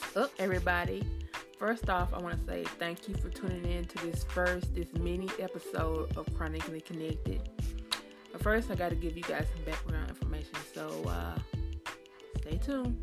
up, everybody? First off, I want to say thank you for tuning in to this mini episode of Chronically Connected. But first, I got to give you guys some background information, so stay tuned.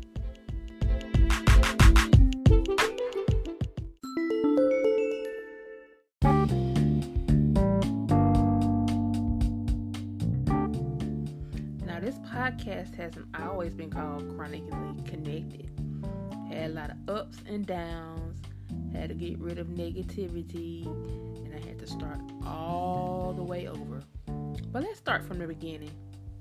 Now, this podcast hasn't always been called Chronically Connected. Had a lot of ups and downs, had to get rid of negativity, and I had to start all the way over. But let's start from the beginning.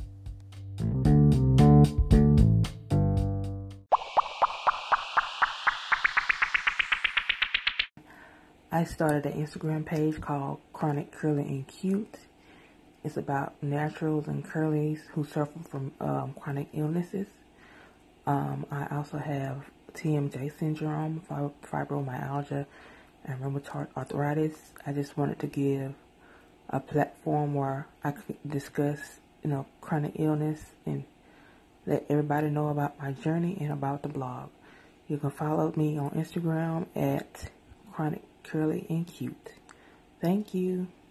I started an Instagram page called Chronic Curly and Cute. It's about naturals and curlies who suffer from chronic illnesses. I also have TMJ syndrome, fibromyalgia, and rheumatoid arthritis. I just wanted to give a platform where I could discuss, chronic illness and let everybody know about my journey and about the blog. You can follow me on Instagram at Chronic Curly and Cute. Thank you.